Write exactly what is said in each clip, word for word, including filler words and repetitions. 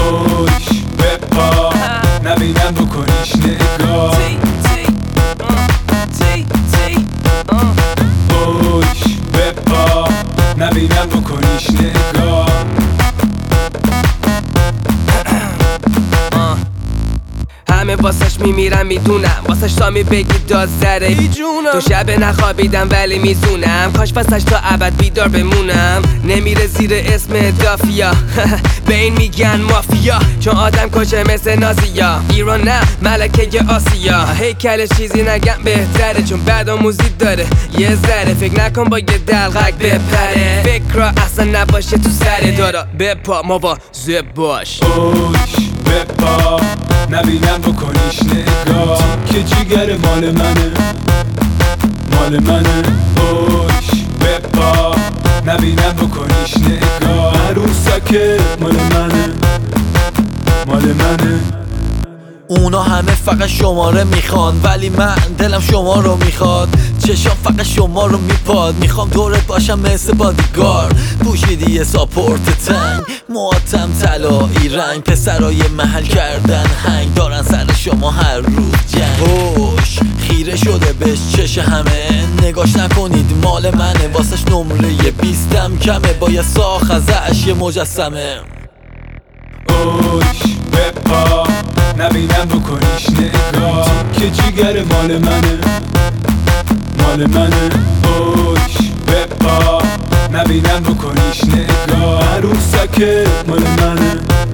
اوش بپا نبینم بکنیش نگاه اوش بپا نبینم بکنیش نگاه همه واسش میمیرم میدونم واسش سامی بگی داد زره تو شب نخوابیدم ولی میزونم کاش واسش تا ابد بیدار بمونم نمیره زیر اسم دافیا به این میگن مافیا چون آدم کشه مثل نازیا ایران نه ملکه آسیا هیکلش چیزی نگم بهتره چون بعد آموزی داره یه ذره فکر نکن با یه دلغک بپره فکر را اصلا نباشه تو سر دارا بپا مواظب باش اوش بپا نبینم بکنیش نگاه که جیگر مال منه مال منه اوش بپا نبینم بکنیش نگاه عروسکه مال منه مال منه اونا همه فقط شماره میخوان ولی من دلم شما رو میخواد چشام فقط شما رو میپاد میخوام دورت باشم مثل بادیگار پوشیدی یه ساپورت تنگ مواتم طلایی رنگ پسرای محل کردن هنگ دارن سر شما هر روز جنگ هوش خیره شده بهش چش همه نگاش نکنید مال منه واسش نمره بیستم کمه با یه ساخ ازش یه مجسمه اوش بپا نبینم بکنیش نگاه که جیگر مال منه مال منه اوش بپا نبینم بکنیش نگاه عروسکه مال منه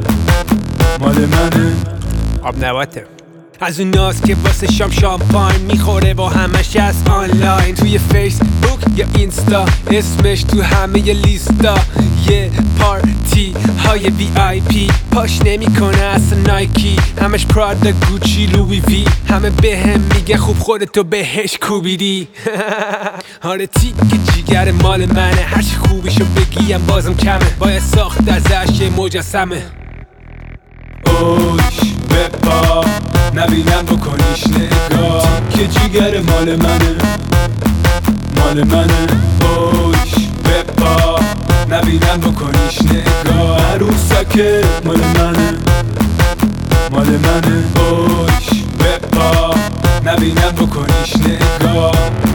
مال منه آب نباته از اون ناز که واسه شام شامپاین میخوره و همش از آنلاین توی فیسبوک یا اینستا اسمش تو همه ی لیستا یه پارتی های وی آی پی پاش نمیکنه اصلا نایکی همش پرادا گوچی لوی وی همه به هم میگه خوب خودتو بهش کوبیدی آره تیک جیگر مال منه هرچی خوبیشو بگیم بازم کمه باید ساخت ازش یه مجسمه اوش بپا نبینم بکنیش نگاه که جیگر مال منه مال منه اوش بپا نبینم بکنیش نگاه عروسکه مال منه مال منه اوش بپا نبینم بکنیش نگاه